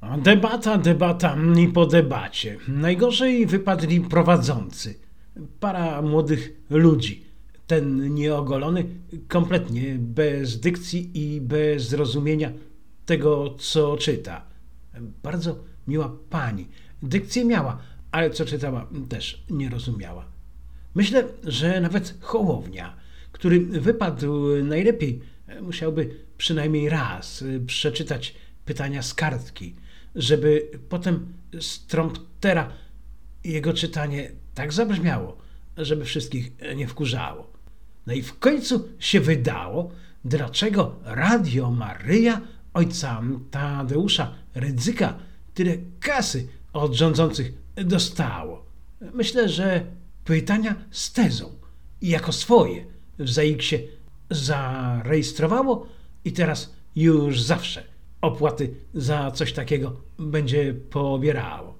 Debata i po debacie. Najgorzej wypadli prowadzący. Para młodych ludzi. Ten nieogolony, kompletnie bez dykcji i bez zrozumienia tego, co czyta. Bardzo miła pani. Dykcję miała, ale co czytała też nie rozumiała. Myślę, że nawet Hołownia, który wypadł najlepiej, musiałby przynajmniej raz przeczytać pytania z kartki, żeby potem z tromptera jego czytanie tak zabrzmiało, żeby wszystkich nie wkurzało. No i w końcu się wydało, dlaczego Radio Maryja ojca Tadeusza Rydzyka tyle kasy od rządzących dostało. Myślę, że pytania z tezą i jako swoje w ZAIKS-ie zarejestrowało i teraz już zawsze opłaty za coś takiego będzie pobierało.